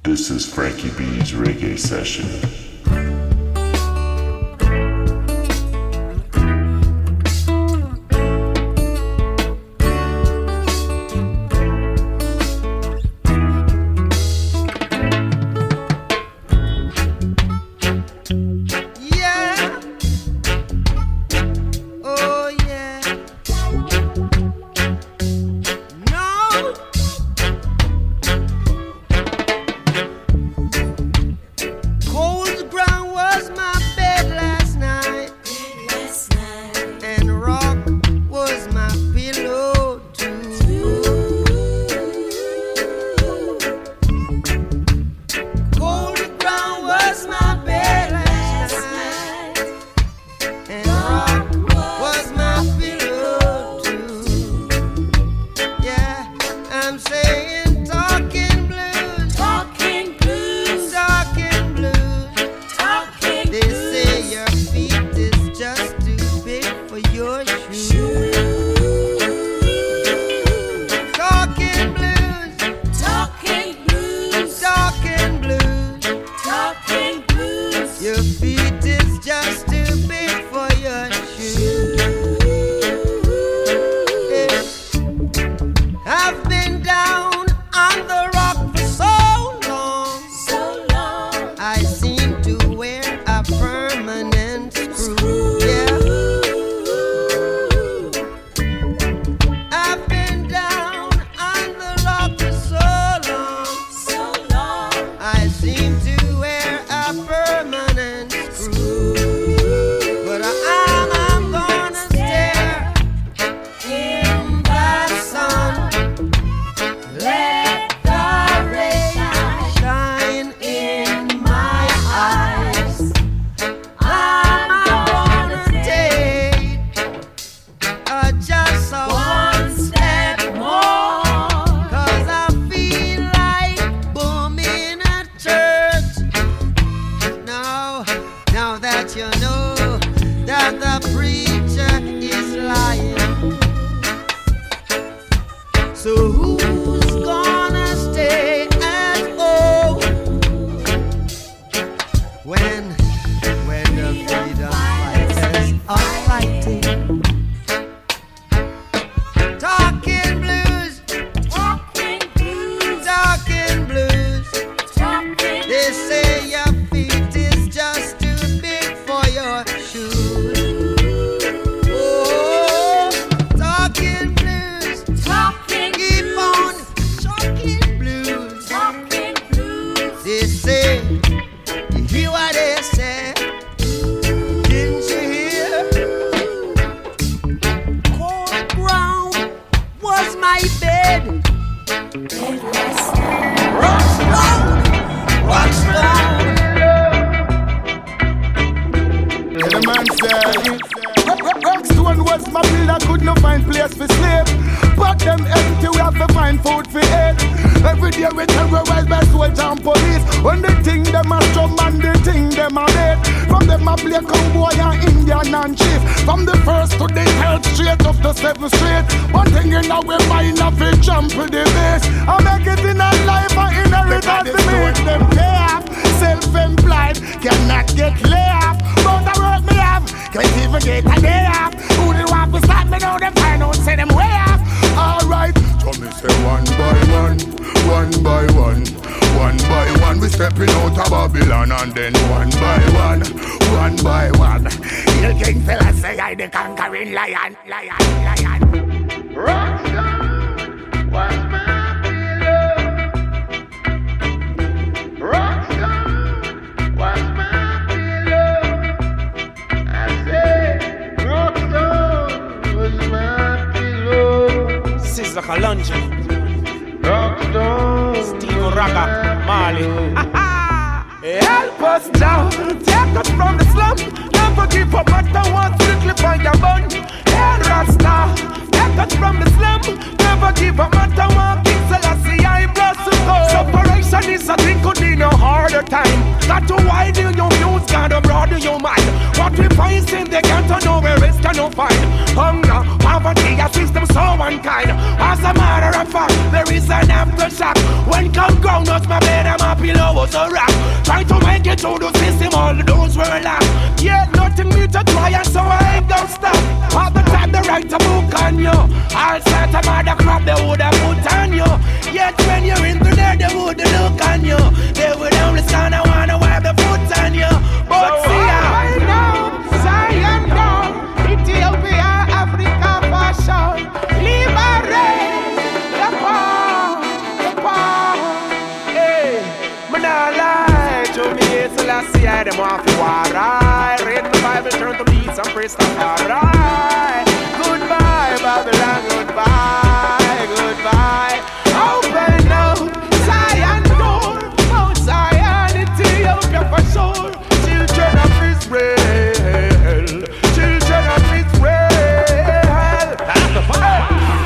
This is Frankie B's Reggae Session. As a matter of fact, there is an aftershock. When come ground, touch my bed, I'm happy. through the system, all the doors were locked. Yeah, nothing me to try, and so I ain't gonna stop. All the time they write a book on you. All sorts of mother crap they woulda put on you. Yet when you're in there, they woulda look on you. They would only stand and wanna wipe the foot on you. But so see I know, Zion down, Ethiopia, Africa fashion, liberate the poor. Hey, man I lie to me, so I see I them off the war. I read the Bible, turn to peace and praise the Lord. Goodbye, Babylon, goodbye, goodbye. Open up, Zion door, Mount Zion, Ethiopia for sure. Children of Israel, children of Israel. That's the fire.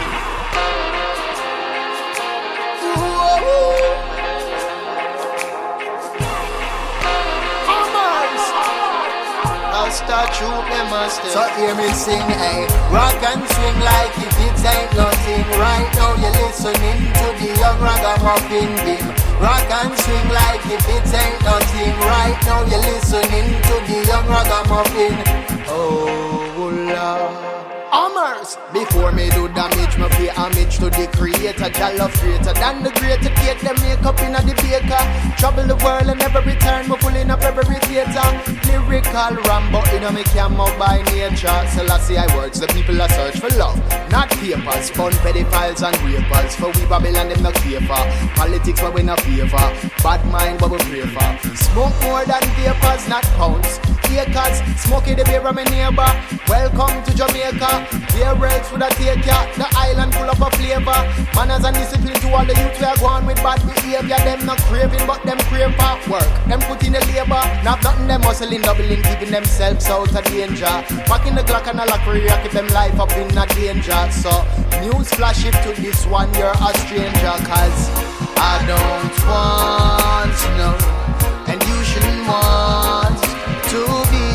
Start shoot them master. So hear me sing, hey. Rock and swing like if it ain't nothing. Right now you're listening to the young ragamuffin beam. Rock and swing like if it ain't nothing. Right now you're listening to the young ragamuffin. Oh Lord. Hammers! Before me do damage, me pay homage to the creator. Jah love greater than the greater. Take them makeup in the baker. Trouble the world and never return. Me pulling up every theater. Lyrical Rambo in a me camo by nature. Selassie I words, the people are search for love, not papers. Fun pedophiles and rapers. For we Babylon them not care for. Politics what we not favor. Bad mind what we pray for. Smoke more than papers, not pounds. Acres, smoking the beer of my neighbor. Welcome to Jamaica. Beer breaks would take ya. The island full of a flavor. Manners and discipline to all the youth we are going with bad behavior. Them not craving, but them crave for work. Them put in the labor. Not nothing them hustling, doubling, keeping themselves out of danger. Back in the clock and a lock career, keep them life up in a danger. So, news flash if to this one, you're a stranger. Cause I don't want to know, and you shouldn't want to be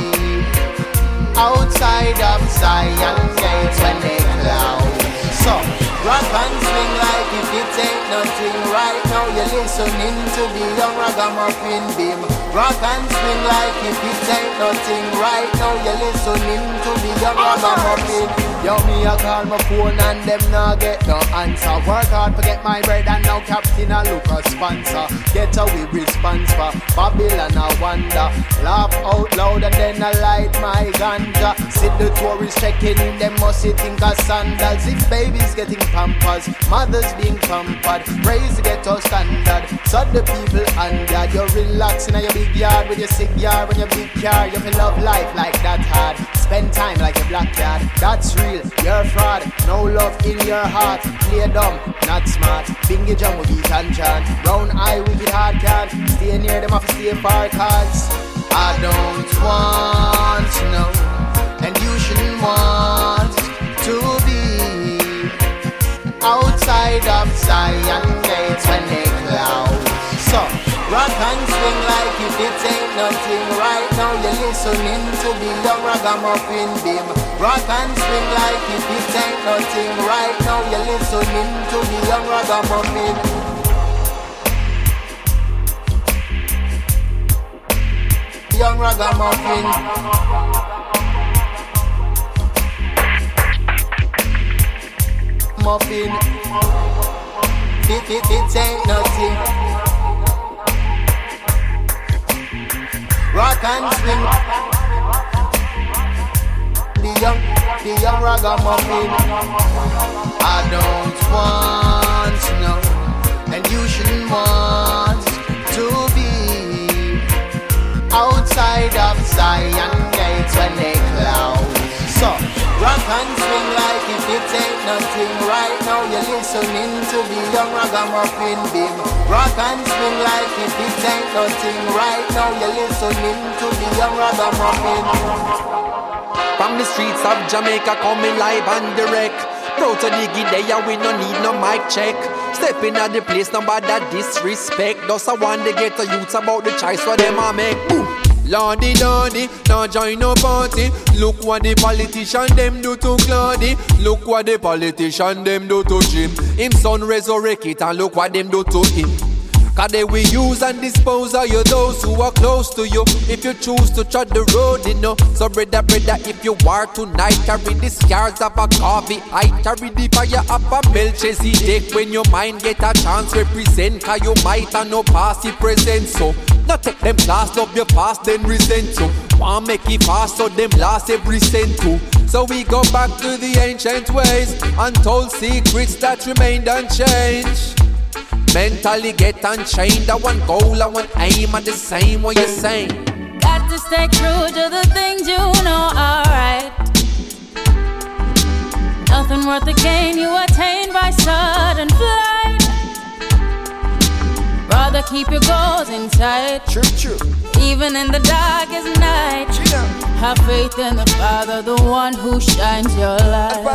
outside of Zion gates when they close. So, rock and swing like if it ain't nothing. Right now you're listening to the young ragamuffin beam. Rock and swing like if it ain't nothing. Right now you're listening to the young ragamuffin. Yo, me a call my phone and them nah get no answer. Work hard to get my bread and now Captain a look a sponsor. Get a we response for Babylon a wonder. Laugh out loud and then I light my ganja. See the tourists checking in, them must think of sandals. If babies getting pampers, mothers being pampered, raise the ghetto standard. So the people under, you're relaxing in your big yard with your cigar and your big car. You feel love life like that hard. Spend time like a black cat. That's real, you're fraud. No love in your heart. Play dumb, not smart. Bingy jam with beat and chant. Brown eye wicked hard can. Stay near them off stay far cause I don't want to know, and you shouldn't want to be outside of Zion gates when they close. So, rock and swing like if it ain't nothing. Right now you're listening to the young ragamuffin beam. Rock and swing like if it ain't nothing. Right now you're listening to the young ragamuffin. Young ragamuffin. Muffin. It ain't nothing. Rock and swing. The young ragamuffin. I don't want to know, and you shouldn't want to be outside of Zion gates when they close. So, rock and swing like if it ain't nothing. Right now you're listening to the young ragamuffin beam. Rock and swing like if it ain't nothing. Right now you're listening to the young ragamuffin. From the streets of Jamaica coming live and direct. Proud to dig it there, we no need no mic check. Stepping at the place, nobody that disrespect. Just I want to get the youths about the choice what them a make. Boom. Lordy, lordy, now join no party. Look what the politician them do to Claudy. Look what the politician them do to Jim. Him son resurrect it and look what them do to him. Cause they will use and dispose of you, those who are close to you. If you choose to tread the road, you know. So brother, if you war tonight, carry the scars of a coffee. I carry the fire of a Melchizedek. When your mind get a chance, represent. Cause you might have no past, it present. So, not take them class, love your past, then resent you. Want make it fast, so them last every cent too. So we go back to the ancient ways, untold secrets that remained unchanged. Mentally get unchained, I want goal, I want aim, and the same what you're saying. Got to stay true to the things you know are right. Nothing worth the gain you attain by sudden flight. Rather keep your goals in sight. True. Even in the darkest night. Have faith in the Father, the one who shines your light.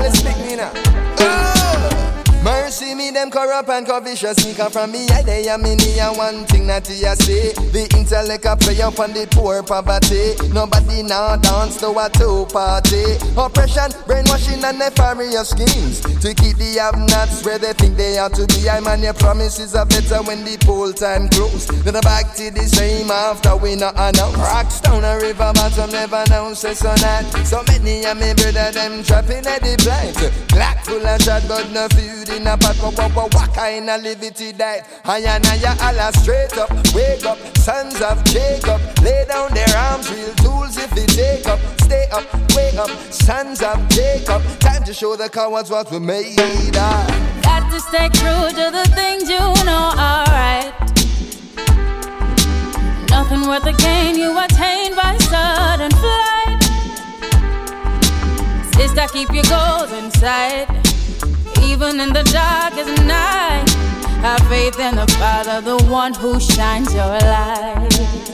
Mercy me them corrupt and covetous sneaker from me. I they am in here one thing that you say. The intellect a play up on the poor poverty. Nobody now dance to a two-party. Oppression, brainwashing and nefarious schemes to keep the have-nots where they think they ought to be. I man your promises are better when the poll time close. Then back to the same after we not announce. Rocks down a river bottom never know say so that. So many of me brother them trapping at the blind. Black full of shot but no food in a pot, what kind of liberty died? I and I all straight up, wake up, sons of Jacob. Lay down their arms, real tools if they take up. Stay up, wake up, sons of Jacob. Time to show the cowards what we made of. Got to stay true to the things you know are right. Nothing worth the gain you attain by sudden flight. Sister, keep your goals in sight. Even in the darkest night, have faith in the Father, the one who shines your light.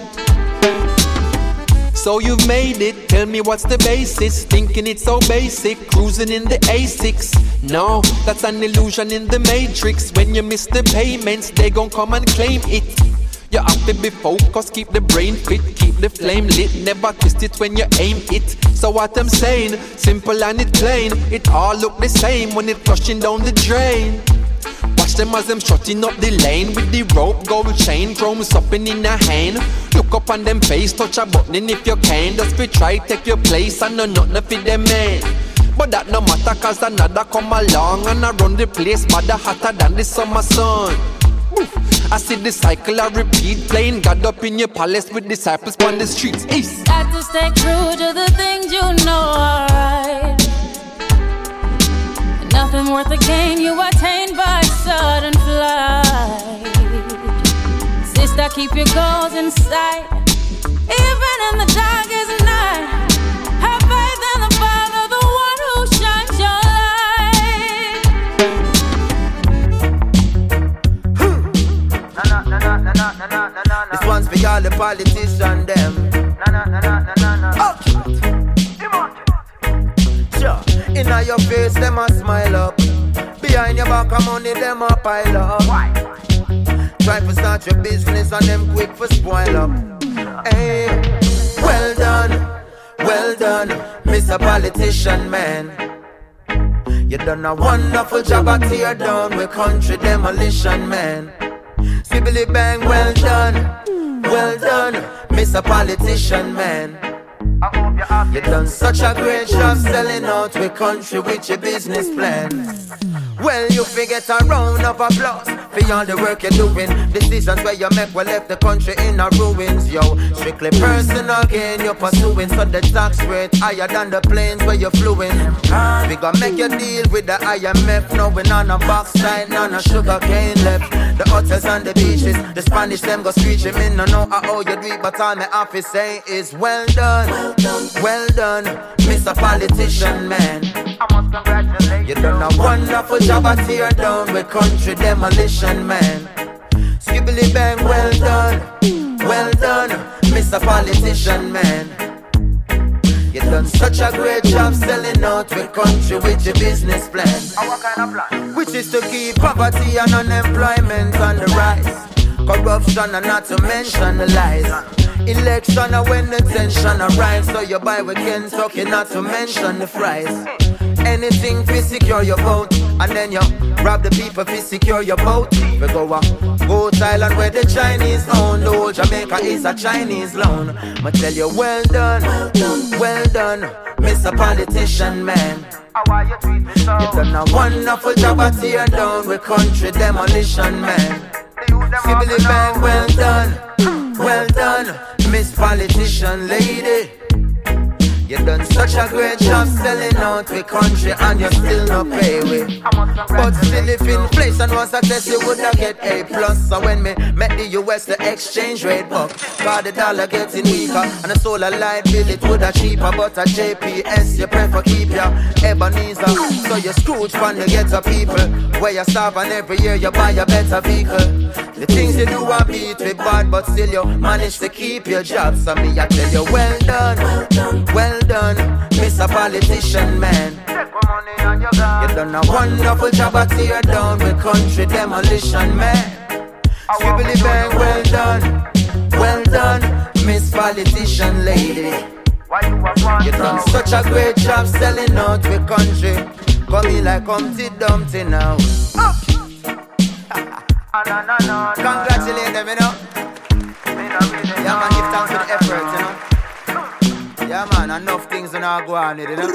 So you've made it, tell me what's the basis? Thinking it's so basic, cruising in the A6. No, that's an illusion in the matrix. When you miss the payments, they gon' come and claim it. You have to be focused, keep the brain fit, keep the flame lit, never twist it when you aim it. So what I'm saying, simple and it plain, it all look the same when it flushing down the drain. Watch them as them strutting up the lane with the rope, gold chain, chrome supping in a hand. Look up on them face, touch a button if you can. Just be try take your place and no nothing for them man. But that no matter cause another come along and I run the place, but the hotter than the summer sun. I see the cycle I repeat, playing God up in your palace with disciples on the streets. East. Got to stay true to the things you know are right. Nothing worth the gain you attain by sudden flight. Sister, keep your goals in sight. Even in the darkest night, have faith in the Father, the one who shines your light. This one's for all the politicians them. Sure, inna your face them a smile up. Behind your back of money them a pile up. Try to start your business and them quick for spoil up. Hey, well done, Mr. Politician Man. You done a wonderful job at tear down with country demolition man. Sibbly bang, well done, Mr. Politician Man. You done such a great job selling out with country with your business plan. Well, you forget a round of applause for all the work you're doing. Decisions where you make will left the country in a ruins, yo. Strictly personal gain you're pursuing, so the tax rate higher than the planes where you're fluing. We gonna make you deal with the IMF, knowing on a backside, none of sugar cane left. The hotels and the beaches, the Spanish them go screeching. Me no know how you do it, but all my office say is well done, Mr. Politician Man. I must congratulate you. You done a wonderful job at tear down with country demolition man. Skibbly bang, well done, Mr. Politician Man. You done such a great job selling out with country with your business plan. What kind of plan? Which is to keep poverty and unemployment on the rise. Corruption and not to mention the lies. Election and when the tension arise, so you buy with Kentucky not to mention the fries. anything to secure your boat. And then you rob the people to secure your boat. We go Boat Island where the Chinese own. The whole Jamaica is a Chinese loan. I tell you, well done, well done, Mr. Politician Man. You done a wonderful job at tear down with country demolition man. Sibylle Bang, well done, Miss Politician Lady. You done such a great job selling out the country and you still not pay with. But still if inflation was a test you would have get A+. So when me met the US the exchange rate buck, cause the dollar getting weaker and the solar light bill it would have cheaper. But a JPS you prefer keep your Ebenezer. So you Scrooge from the ghetto people where you starve and every year you buy a better vehicle. The things you do are beat with bad but still you manage to keep your job. So me I tell you well done, Mr. Politician Man. You done a wonderful job at tear down with country demolition man. Sibylle Bang, well done, Miss Politician Lady. You done such a great job selling out with country. Come in like Humpty Dumpty now. Congratulate them, you know. Yeah, man, give thanks for the effort, you know. Yeah, man, enough things are not go on, you know.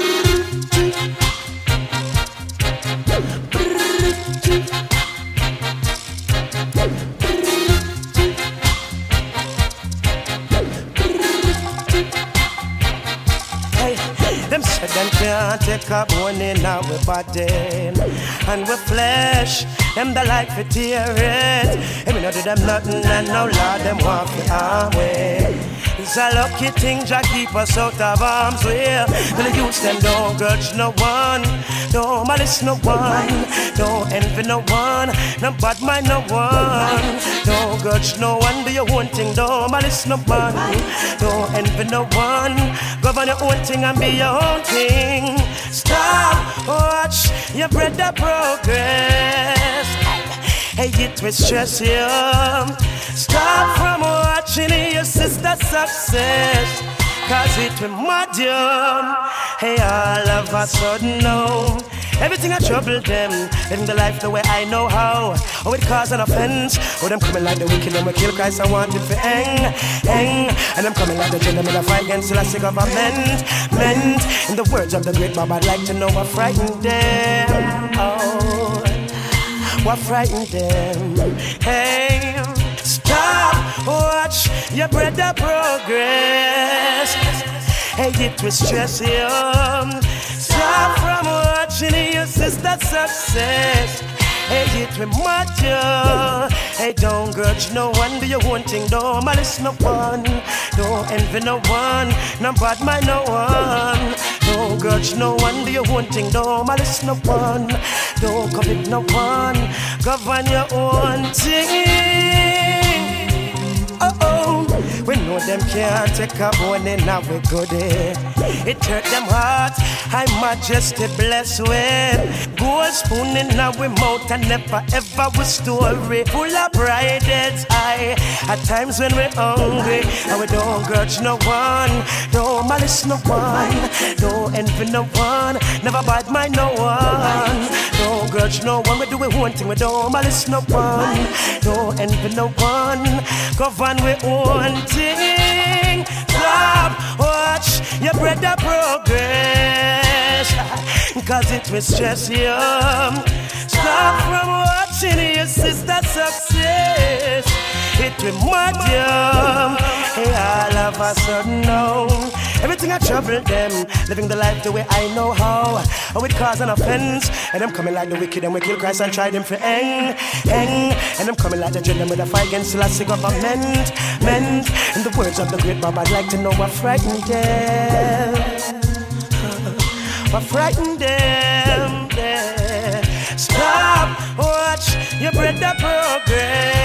Them said them can't take a bone in our body and we flesh. Them the like for tear it. And we not do them nothing and no Lord them walk the arm way. It's a lucky thing Jah keep us out of harm's way. And the youths them don't grudge no one, don't malice no one, don't envy no one, no bad mind no one, don't grudge no one. Do your own thing, don't malice no one, don't envy no one. Govern your own thing and be your own king. Stop, watch your brother progress. Hey, it will stress you. Stop from watching your sister's success, cause it will mad you. Hey, all of a sudden now, everything I trouble them, living the life the way I know how. Oh, it cause an offense. Oh, them coming like the wicked, them will kill Christ and want it for hang. And them coming like the gentlemen that fight against the government. In the words of the great Bob, I'd like to know what frightened them. Oh, what frightened them. Hey, stop, watch your brother progress. Hey, it will stress you. Stop from watching your sister's success. Hey, it will mad you. Hey, don't grudge no one, do your own thing, don't malice no one, don't envy no one, no bad mind no one. Don't grudge no one, do your own thing, don't malice no one, don't covet no one, govern your own thing. We know them can't take a bone in our good. It hurt them heart, High Majesty bless with gold spoon in our mouth and never ever with story. Full of pride, it's high at times when we're hungry. And we don't grudge no one, don't malice no one, don't envy no one, never bad mind no one. Don't grudge no one, we do it one thing, we don't malice no one, don't envy no one, govern we own thing. Stop, watch your brother progress, cause it will stress you. Stop from watching your sister's success, it will mad you. Hey, all of a sudden now, everything I trouble them, living the life the way I know how. Oh, it cause an offense, and I'm coming like the wicked and we kill Christ and try them for hang. And I'm coming like the gentleman with a fight against the government. In the words of the great Bob, I'd like to know what frightened them. What frightened them. Stop, watch your brother progress.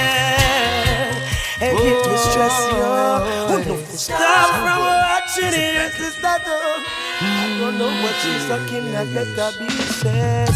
Hey, it will stress you. Stop from watching it. I don't know what she's talking, I better be said.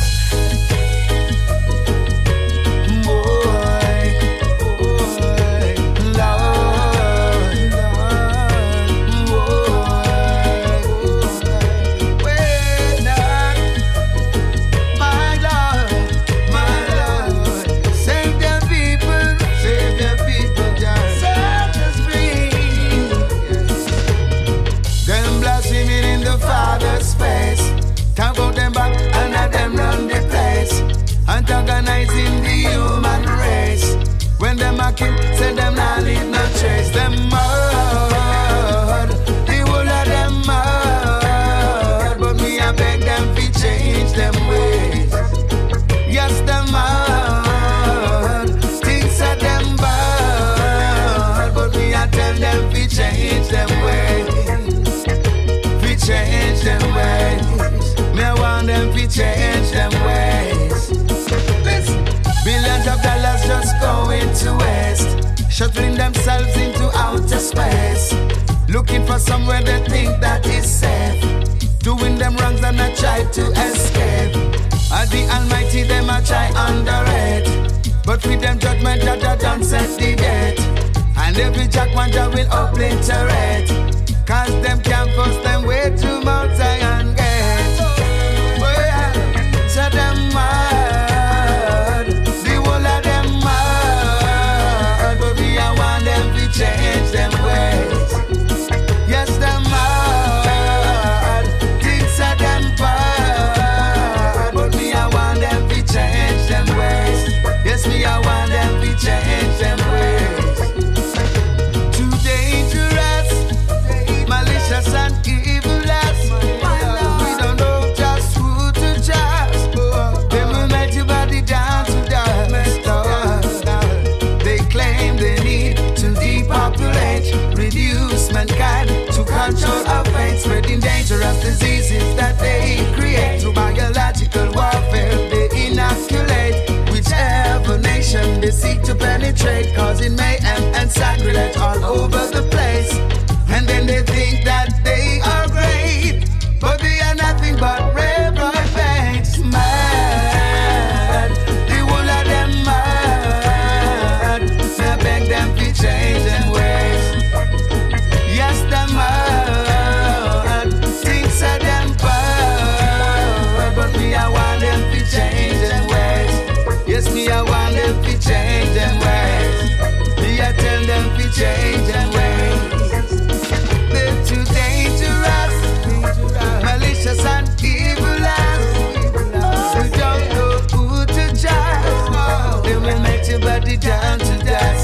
antagonizing the human race. When them a kill, say them not leave no trace. Them mad, the whole of them mad. But me I beg them fi change them ways. Yes, them mad, things are them bad. But me I tell them fi change them ways. Fi change them ways. Me I want them fi change them ways. Listen. Billions of dollars just going to waste, shuttling themselves into outer space, looking for somewhere they think that is safe, doing them wrongs and I try to escape. At the Almighty them I try underrate, but with them judgment Jah done set the date, and every jackman Jah will obliterate, cause them can't force them way to Mount Zion Gate. Oh yeah, so them change them ways. Yes, them mad. Things are them bad. But me, I want them to change them ways. Yes, me, I want them to change them ways. Too dangerous, malicious and evilous. We don't know just who to trust. They will melt your body down to dust. They claim they need to depopulate, reduce mankind to control our fate, spreading dangerous diseases that they create. Through biological warfare they inoculate whichever nation they seek to penetrate, causing mayhem and sacrilege all over the place. And then they think that they are great, but they are nothing but railroad banks. Mad, the whole of them mad. I beg them to change them ways. Yes, them mad. Things are them bad, but me I want them to change them ways. Yes, me I want them to change them ways. Me I tell them to change them ways. They're too dangerous, malicious and evilous. You don't know who to trust. They will make your body down to dust.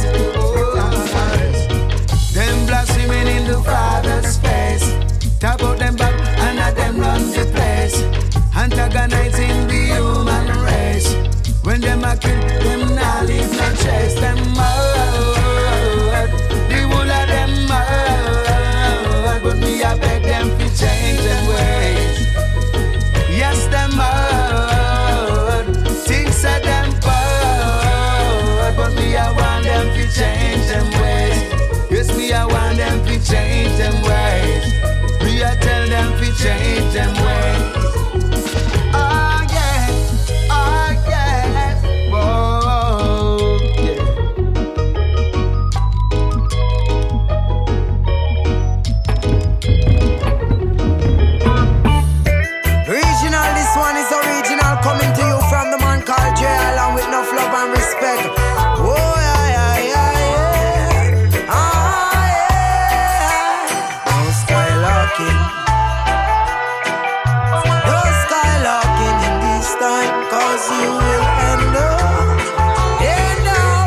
Them blaspheming in the Father's face, talk about them back and let them run the place, antagonizing the human race. When them a kill, them not leave no trace. Them mad, the whole of them mad. But me I beg them to change them ways. Yes, them mad, things are them bad. But me I want them to change them ways. Yes, me I want them to change them ways. Me I tell them to change them ways. Oh yeah, oh yeah, whoa, yeah. Regional, this one is original, coming to you from the man called J. Along with enough love and respect. Oh yeah, yeah, yeah, yeah. Ah yeah. No skylarking. No skylarking in this time, cause you will end up in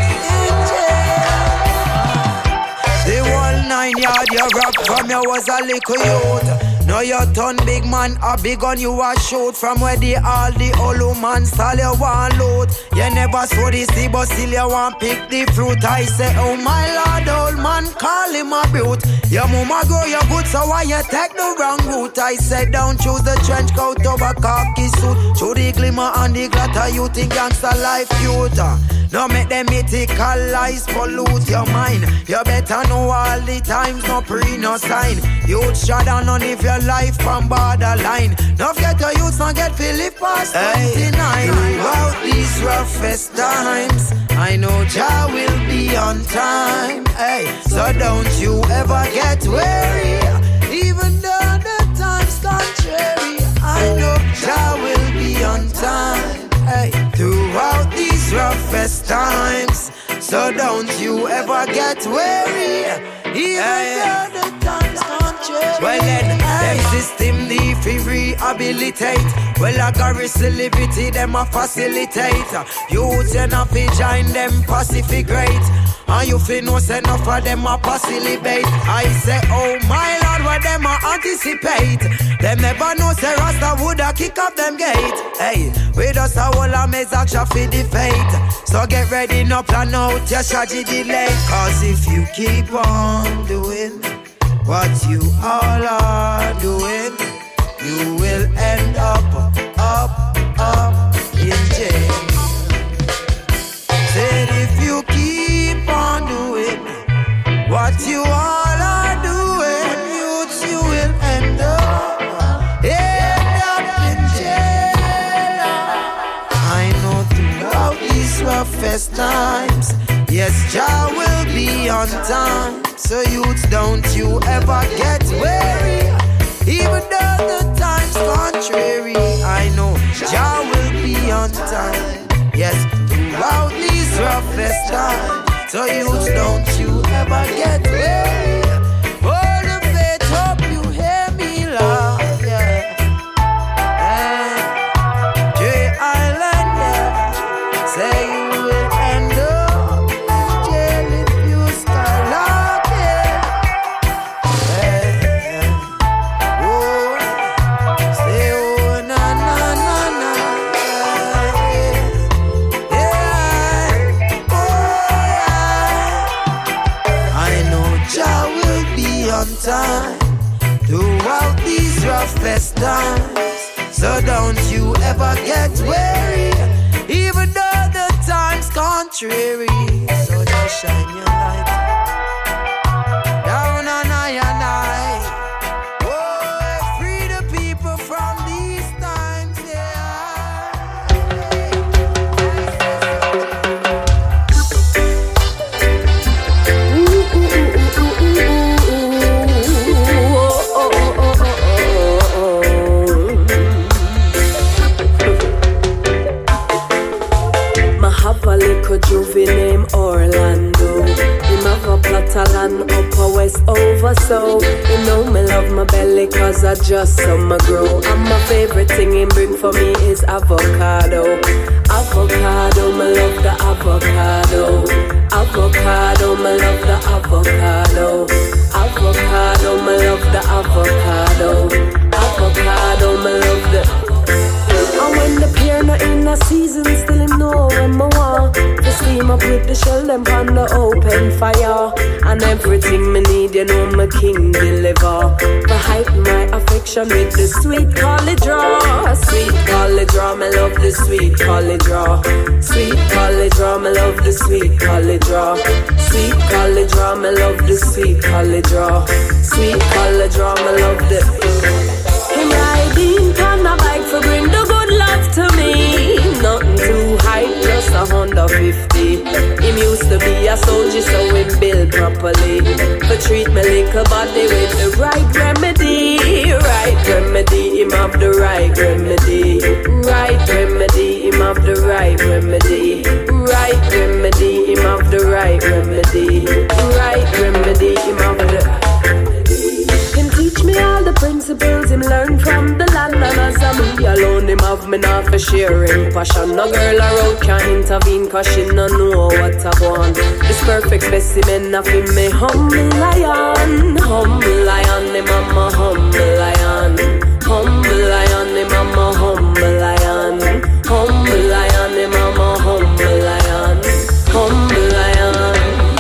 jail. The whole 9 yard you rock from you was a little youth. Now you turn big man, a big gun you a shoot. From where the all the old man stall you want loot. You never saw the sea but still you want pick the fruit. I say, oh my lord, old man, call him a brute. Your mama grow your good, so why you take the wrong route? I said, don't choose the trench coat over khaki suit. Show the glimmer and the glitter, you think gangster life cute. No make them mythical lies pollute your mind. You better know all the times, no pre, no sign. Youth shut down on if your life from borderline. No get your youth, no get Philip past 29. Throughout these roughest times, I know Jah will be on time. Hey, so don't you ever get weary, even though the time's contrary. I know Jah will be on time. Hey, throughout these roughest times, so don't you ever get weary, even though the time's contrary. Well then, them system need to rehabilitate. Well, I got liberty, them a facilitate. Youths and a fi join them Pacific great. And you fi know say enough of them a facilitate. I say, oh my Lord, what them a anticipate. Them never know say Rasta woulda kick up them gate. Hey, we just a whole a mess action fi the fate. So get ready, no plan out your strategy delay. Cause if you keep on doing what you all are doing, you will end up in jail. Said if you keep on doing what you all are doing, youths, you will end up in jail. I know throughout these roughest times, yes, Jah will be on time. So youths, don't you ever get weary, even though the time's contrary. I know Jah will be on time. Yes, throughout these roughest times. So youths, don't you ever get weary. Hold the faith, hope you hear me loud. Yeah. J Island, yeah. Say you will end up in jail if you skylark, yeah. Oh, say oh na na na na. Jah will be on time throughout these roughest times. So don't you ever get weary, even though the time's contrary. So just shine your light down on I and I. Oh, free the people from these times, Little juvie named Orlando. Him have a plot of land up a west over so. You know me love my belly cause I just saw me grow. And my favorite thing him bring for me is avocado. Avocado, me love the avocado. Avocado, me love the avocado. Avocado, me love the avocado. Avocado, me love the. And when the pear not in the season, still him know when me want to steam up with the shell them on the open fire. And everything me need, you know my king deliver. To heighten my affection with the sweet college draw. Sweet college draw, me love the sweet college draw. Sweet college draw, me love the sweet college draw. Sweet college draw, me love the sweet college draw. Sweet college draw, me love the. Him riding on a bike for bring the good love to me. Nothing too high, just 150. Him used to be a soldier, so him build properly. But treat me little body with the right remedy. Right remedy, him have the right remedy. Right remedy, him have the right remedy. Right remedy, him have the right remedy. Right remedy, him have the. Him teach me all the principles him learn from the land. And as a me alone him have me not for sharing passion. No girl around can intervene cause she no know what I want. This perfect specimen of him me humble lion. Humble lion, him I'm a humble lion. Humble lion, him I'm a humble lion. Humble lion, him I'm a humble lion. Humble lion.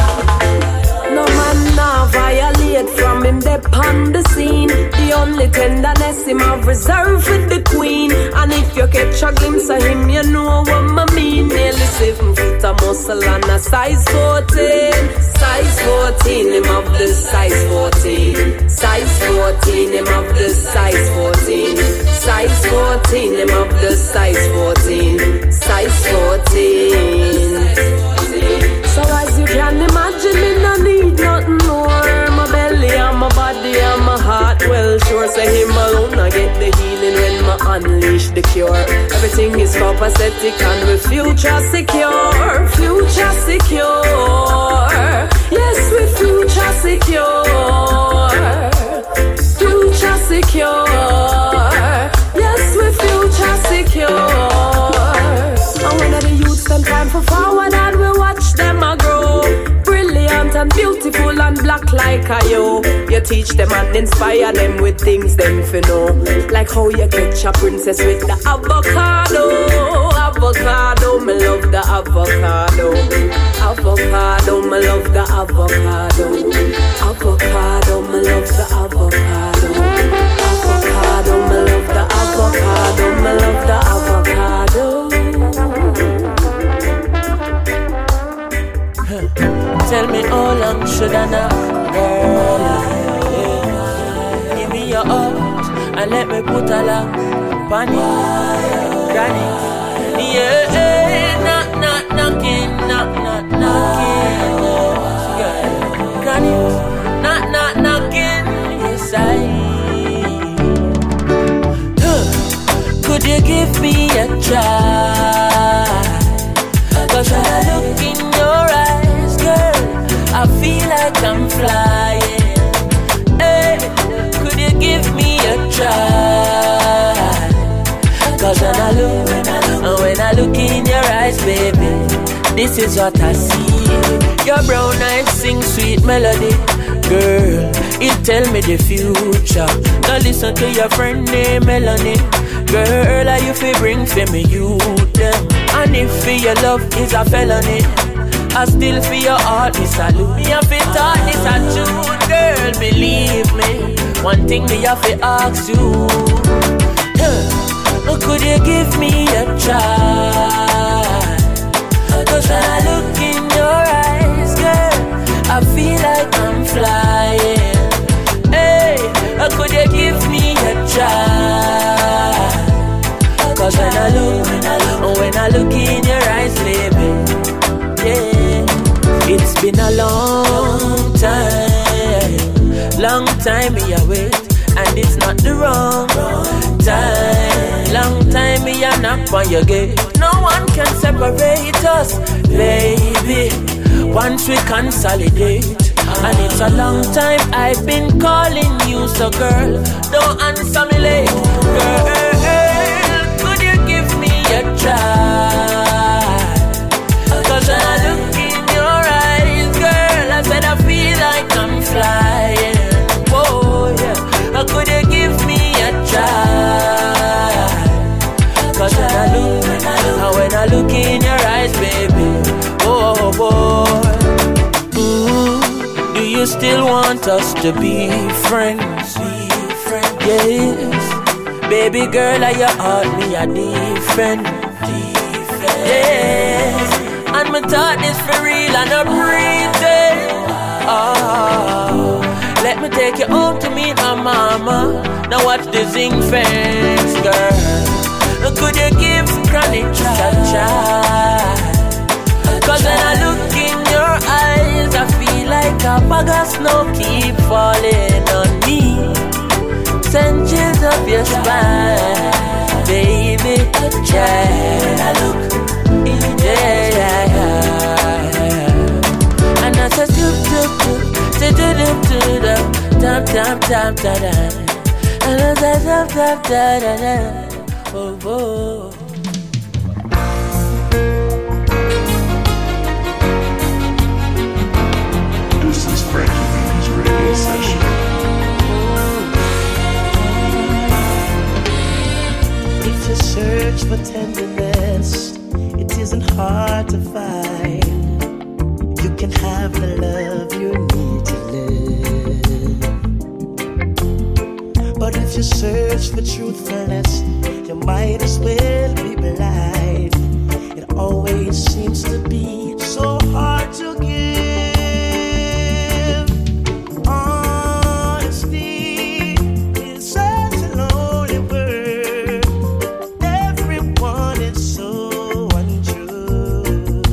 No man now violate from him dep on the scene. The only tenderness him have reserved with the queen. And if you catch a glimpse of him, you know what I mean. Nearly 7 foot of muscle and a size 14. Size 14, him have the size 14. Size 14, him have the size 14. Size 14, him have the size 14. Size 14. So as you can imagine, me no need nothing more. My belly and my body and my heart, well sure. Say him alone I get the healing when I unleash the cure. Everything is copacetic and with future secure. Future secure. Yes, with future secure. Future secure. beautiful and black like a you. You teach them and inspire them with things them fi know. Like how you catch a princess with the avocado. Avocado, me love the avocado. Avocado, me love the avocado. Avocado, me love the avocado. Avocado, me love the avocado. Me love the avocado. Tell me how long should I knock, girl? Yeah. Give me your heart and let me put a lock on it, granny. Yeah, knocking, yeah. Granny, knocking, yes I. Could you give me a try? 'Cause when I look in your eyes, girl, I feel like I'm flying. Hey, could you give me a try? 'Cause when I look in your eyes, baby, this is what I see. Your brown eyes sing sweet melody, girl, it tell me the future. Now listen to your friend named Melanie. Girl, are you fi bring for me youth them? And if for your love is a felony, I still for your heart is salute. Me have to talk this a truth, girl, believe me. One thing me have to ask you, could you give me a try? 'Cause when I look in your eyes, girl, I feel like I'm flying. Hey, could you give me a try? 'Cause when I look in your eyes, baby, yeah, it's been a long time me a wait, and it's not the wrong time. Long time me a knock on your gate. No one can separate us, baby, once we consolidate. And it's a long time I've been calling you, so girl, don't answer me late. Girl, could you give me a try? 'Cause when I look in your eyes, girl, I said I feel like I'm flying. Whoa, yeah. Could you give me a try? 'Cause when I look in your eyes, baby, oh boy, do you still want us to be friends? Yes, baby girl, are you heart me a different? Yes, and me thought this for real and not pretend. Oh, let me take you home to meet my mama. Now watch the zing fence, girl. Could you give Granny a try? 'Cause when I look in your eyes, I feel like a bag of snow keep falling on me. Send chills up your spine, baby. Yeah, when I look, yeah. And I said, and I said, oh, oh. This is Frankie B's reggae session. If you search for tenderness, it isn't hard to find. You can have the love you need to live. But if you search for truthfulness, you might as well be blind. It always seems to be so hard to give. Honesty is such a lonely word. Everyone is so untrue.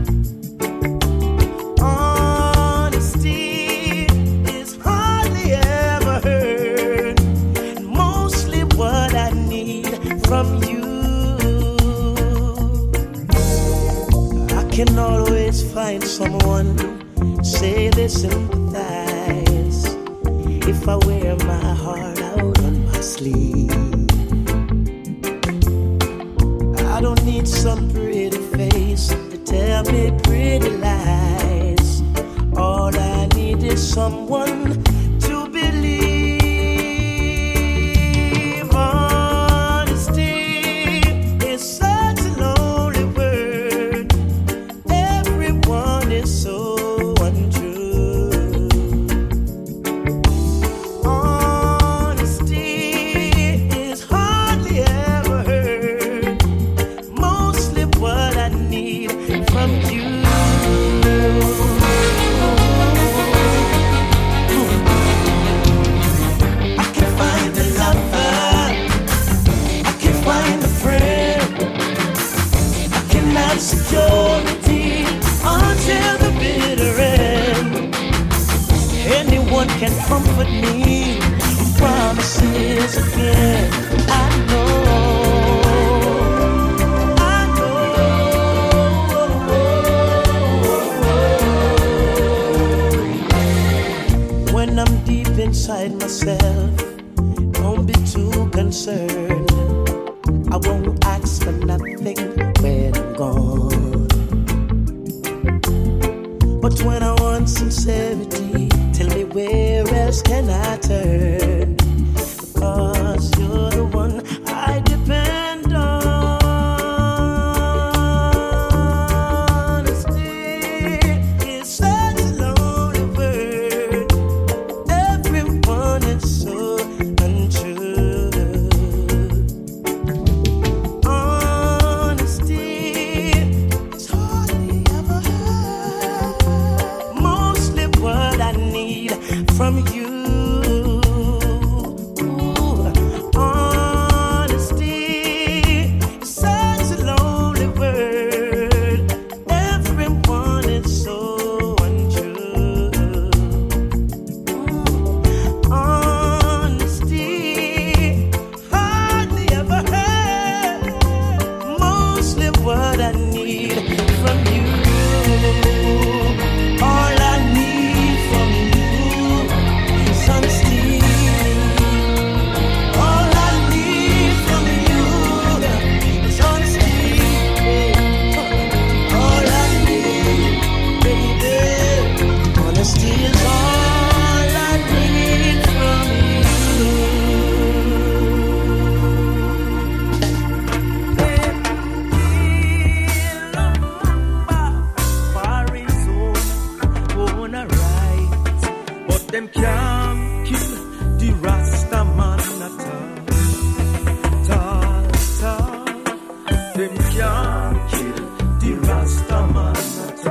Honesty is hardly ever heard, and mostly what I need from you. I can always find someone, say they sympathize, if I wear my heart out on my sleeve. I don't need some pretty face to tell me pretty lies. All I need someone to believe. Honesty is such a lonely word. Everyone is so untrue. Honesty is hardly ever heard. Mostly what I need from you. Security until the bitter end. Anyone can comfort me. Promises again. I know. When I'm deep inside myself, don't be too concerned. I won't ask for nothing when I'm gone. But when I want sincerity, tell me where else can I turn? Because you're the one I depend on. Honesty is such a lonely word. Everyone is so untrue. From you, honesty is such a lonely word. Everyone is so untrue. Honesty hardly ever heard. Mostly what I need from you. All I need from you. Them can't kill the Rasta man at all. Them can't kill the Rasta man at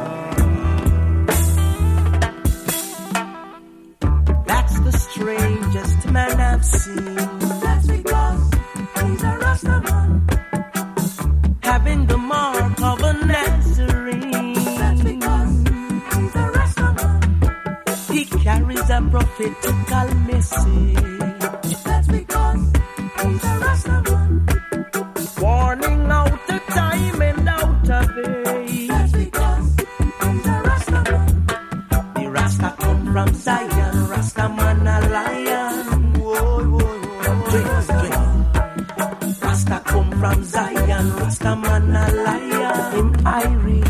all. That's the strangest man I've seen. That's because he's a Rasta man, having the mark of a Nazarene. That's because he's a Rasta man. He carries a prophetical message. That's because he's a Rastaman. Warning out of time and out of age. That's because he's a Rastaman. The Rasta come from Zion, Rastaman a lion. Whoa, whoa, whoa. Rasta come from Zion, Rastaman a lion. In Irie.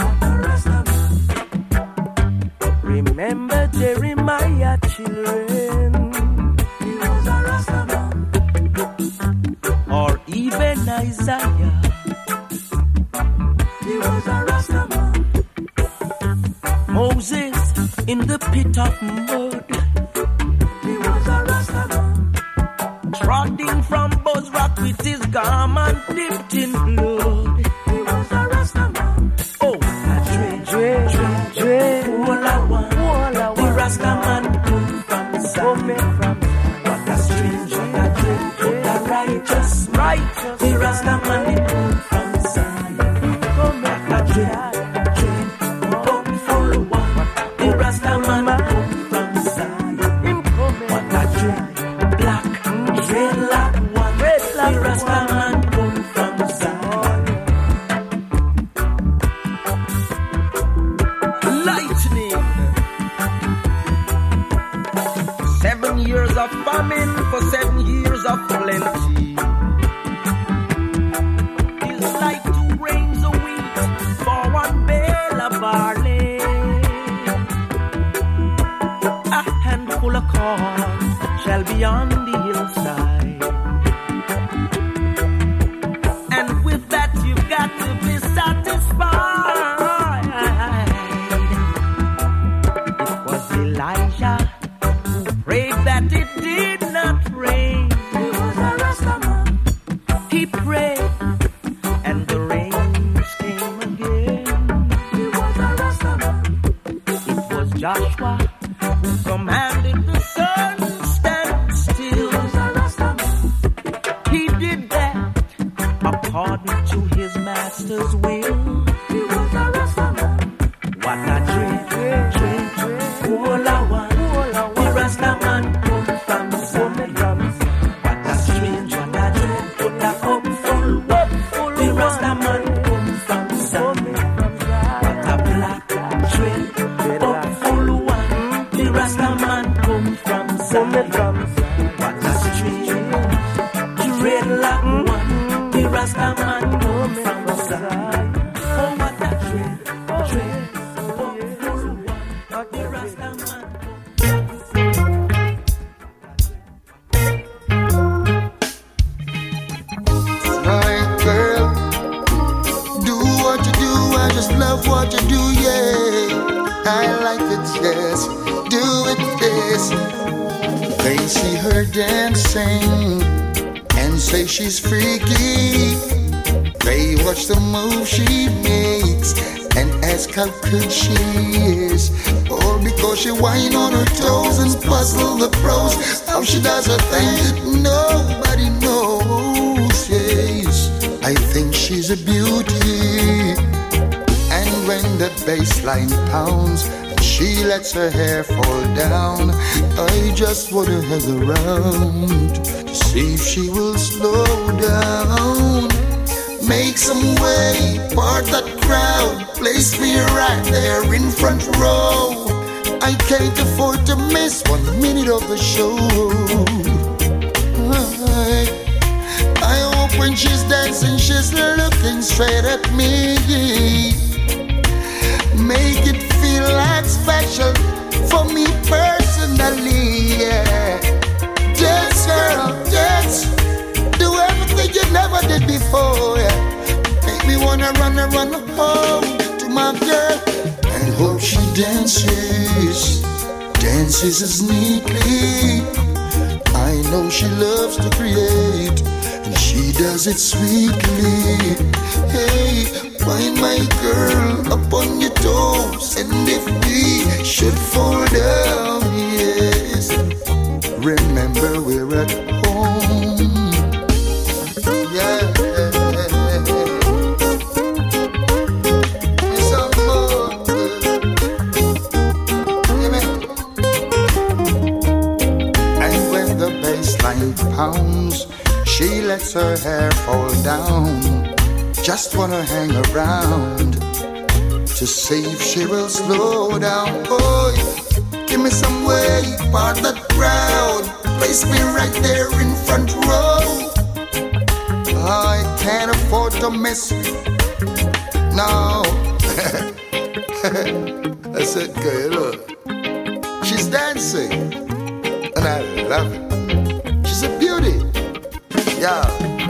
Remember Jeremiah, children. He was a Rastaman. Or even Isaiah. He was a Rastaman. Moses in the pit of mud. He was a Rastaman. Trotting from Bozrah with his garment dipped in blood. He was a Rastaman. Oh, Dre. All I want. The Rastaman come from Zion. What a strange, what a dream, what a righteous. The Rastaman come from Zion. What a dream, come for one. The Rastaman come from Zion. What a dream, black, dreadlock one. The Rastaman come from Zion. Lightning. 7 years of famine for 7 years of plenty. It's like 2 grains of wheat for 1 bale of barley. the corn shall be on the hillside. And with that you've got to be satisfied. It was Elijah who prayed that it did not rain. He was a Rastaman. He prayed and the rains came again. He was a Rastaman. It was Joshua who commanded the sun stand still. He did that according to his master's will. He was a Rastaman. What a dream. All I want, the Rastaman come from somewhere. What a strange, what a dream. Put a cup full, the Rastaman come from somewhere. What a black dream, cup full one. The Rastaman come from somewhere. What a strange, the red lock one. The Rastaman come from somewhere. Oh, what a dream, cup full one. The Rastaman. My girl, do what you do, I just love what you do, yeah. I like it, yes, do it, yes. They see her dancing and say she's freaky. They watch the move she makes and ask how good she is. All because she whine on her toes and puzzle the pros. How she does her thing, nobody knows, yes. I think she's a beauty. And when the bassline pounds, she lets her hair fall down. I just wanna hang around to see if she will slow down. Make some way, part that crowd. Place me right there in front row. I can't afford to miss 1 minute of the show. I hope when she's dancing, she's looking straight at me. Make it feel like special for me personally, yeah. Dance, girl, dance. Do everything you never did before, yeah. Make me wanna run home to my girl. I hope she dances as neatly. I know she loves to create, and she does it sweetly. Hey, find my girl up on your toes, and if we should fall down, yes, remember we're at home. Yeah. It's a more and when the bassline pounds, she lets her hair fall down. Just wanna hang around to see if she will slow down. Boy, give me some way, part that crowd. Place me right there in front row. I can't afford to miss it. No. I said, girl, look, she's dancing, and I love it. She's a beauty. Yeah.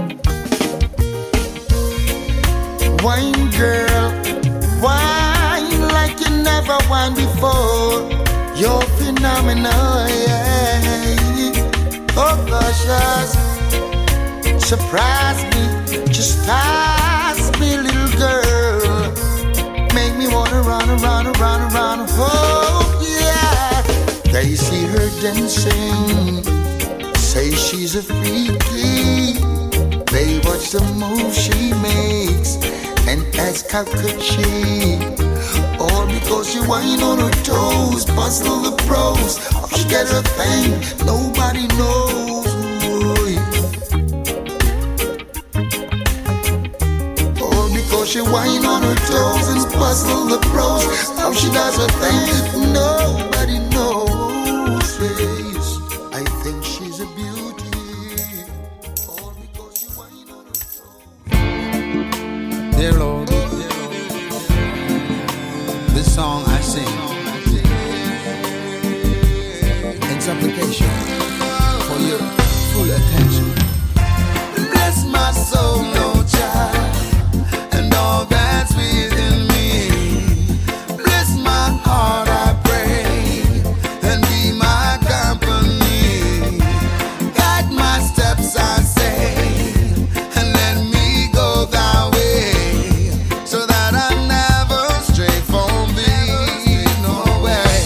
Wine girl, wine like you never wine before. You're phenomenal, yeah. Oh gosh, yes. Surprise me, just ask me, little girl. Make me wanna run around. Oh yeah. They see her dancing, say she's a freaky. They watch the move she makes and ask how could she. All because she whine on her toes, puzzle the pros. How she get her thing, nobody knows. All because she whine on her toes and puzzle the pros. How she does her thing, nobody knows. Yes, I think she's a beauty. All because she whine on her toes. Dear Lord, this song I sing in application for your full attention. Bless my soul, no child, and all that's within me. Bless my heart, I pray, and be my company. Guide my steps, I say, and let me go thy way, so that I never stray from thee, no way.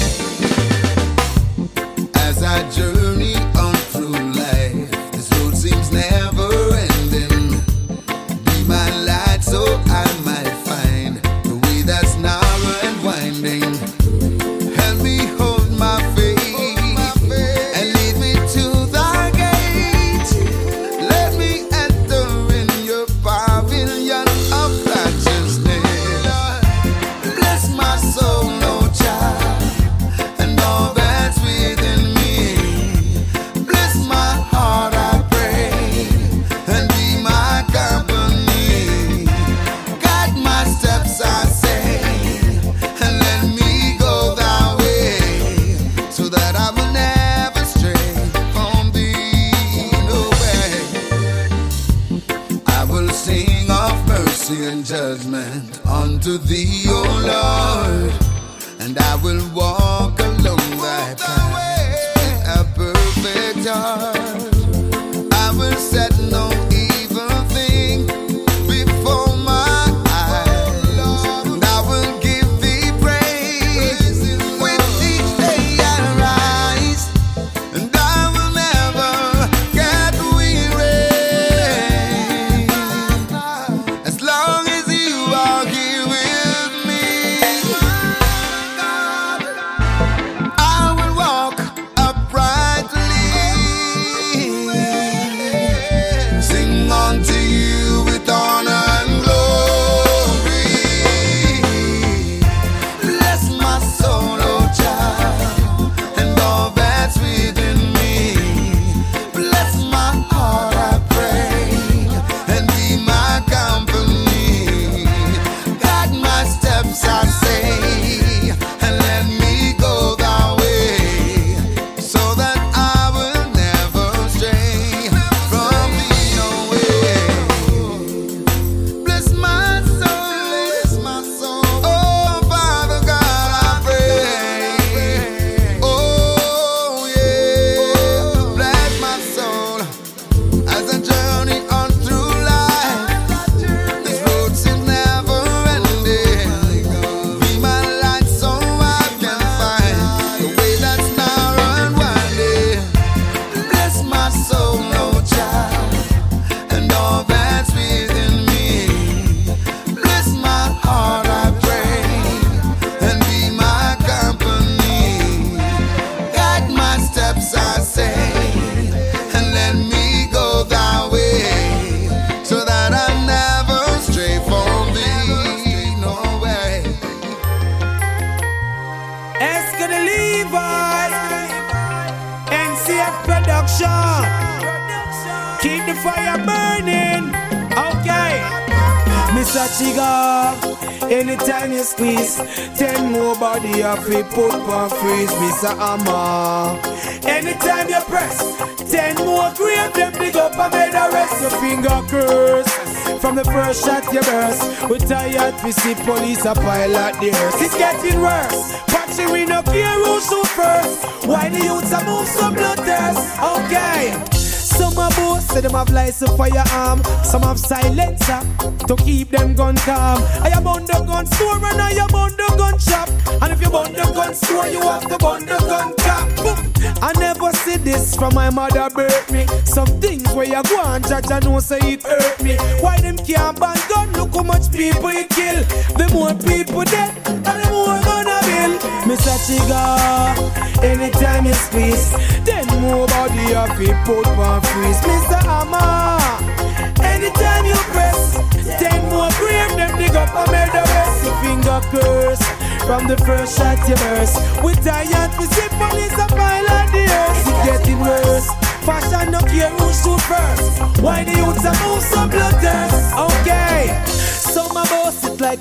As I journey on through life, this road seems never ending. Be my light so I might find the way that's narrow and winding. Help me hold my faith and lead me to thy gate. Let me enter in your pavilion of righteousness. Bless my soul, no child, and all that's within me. Bless my heart, I pray, and be my company. Guide my steps, I say, and let me go thy way, so that I will never stray from thee, no way. I will sing of mercy and judgment unto thee, O Lord, and I will walk along thy path with a perfect heart. I will set no evil thing before my eyes, and I will give thee praise with each day I rise, and I will never get weary as long as you are here with me. I will walk uprightly, sing unto you with honor and glory. Bless my soul, O child, and all that's within me. Bless my heart, I pray, and be my company. Guide my steps, I say, and let me go thy way, so that I will never stray from thee, no way. Bless my soul, oh Father God, I pray. Oh yeah, bless my soul as I journey on through life. This road seems never ending. Be my light so I can find the way that's narrow and winding. Bless my soul, no child, and all that's within me. Bless my heart, I pray, and be my company. Guide my steps, I say, and let me go thy way, so that I never stray from thee, no way. Eska the Levi, NCF Production. Keep the fire burning. Okay. Mr. Chiga, anytime you squeeze, 10 more body up, we put on freeze. Mr. Amma, anytime you press, 10 more grave, them dig up and made the rest. Your finger curse. From the first shot you burst, we tired, we see police a pile at the earth. It's getting worse. Patchy, we no care who shoot first. Why the youths a move so bloodthirst? Okay. Some a boast say them have license for your arm. Some have silencer to keep them gun calm. I am on the gun store and I am on the gun shop. And if you on the gun store, you have to on the gun cap. Boom. I never see this from my mother birth me. Some things where you go and judge and know say it hurt me. Why them can't ban gun? Look how much people you kill. The more people dead, and the more gonna bill. Mr. Chiga, anytime you squeeze, then more body of it put one freeze. Mr. Amma, anytime you press, 10 more grave, them dig up and made the rest. Your finger curse. From the first shot you burst, we tired, we see police a pile on the earth. It's getting worse. Fashion no care who shoot first. Why the youths a move so bloodthirst? Okay. Some a boss it like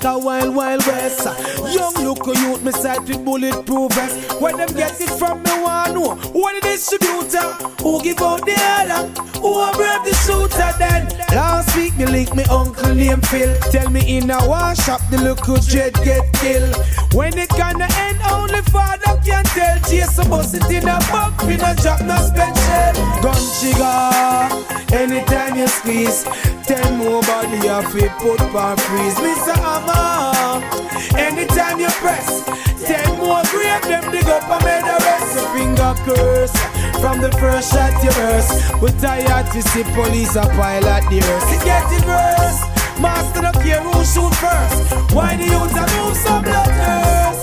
like a wild, wild west. Young look youth, me sight with bulletproof vest. Where them get it from, me want know. Who the distributor? Who give out the order? Who a brave the shooter then? Last week me link me uncle named Phil. Tell me in a wash shop the local dread get killed. When it gonna end, only father can tell. Chase a bus it in a bug, we no drop no special. Gun trigger, anytime you squeeze, 10 more body off it put on freeze. Mr. Hammer, anytime you press, 10 more grave them dig up and make the rest. Your finger curse, from the first shot you burst. We tired to see police a pile at the earth. It getting worse, master the care who shoot first. Why the youth a move some blooders?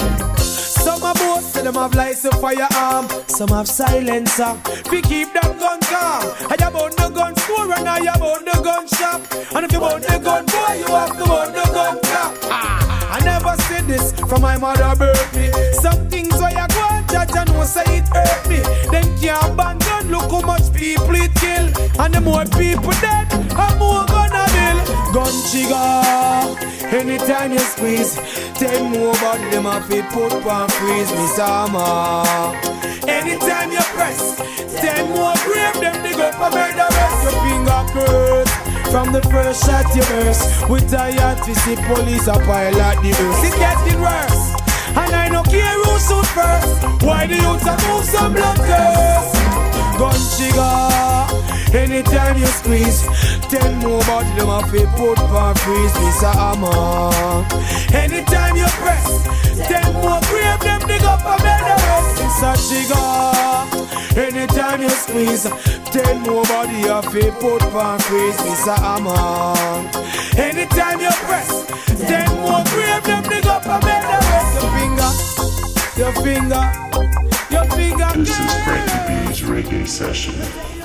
Some of both say them have lights of firearm, some have silencer. We keep that gun calm. I about the gun store and I about the gun shop. And if you want the gun boy, you have to want the gun cap. I never said this from my mother birth me. Some things where you go and judge and no say it hurt me. Them can't abandon, look how much people it kill. And the more people dead, the more gonna build. Gun trigger, anytime you squeeze, 10 more body them have it put on freeze. Me summer, anytime you press, 10 more grave them dig up and make the rest. Your finger curse, from the first shot you burst. We tired to see police a pile at the earth. It's getting worse, and I no care who shoot first. Why the youths a move some blood curse? Gun trigger, anytime you squeeze, 10 more body them have it put on freeze. Mr. Hammer, anytime you press, 10 more grave them dig up and make the rest. It's a trigger, anytime you squeeze, 10 more body have it put on freeze. Mr. Hammer, anytime you press, 10 more grave them dig up and make the rest. Your finger, your finger, your finger. This is Frankie B's reggae session.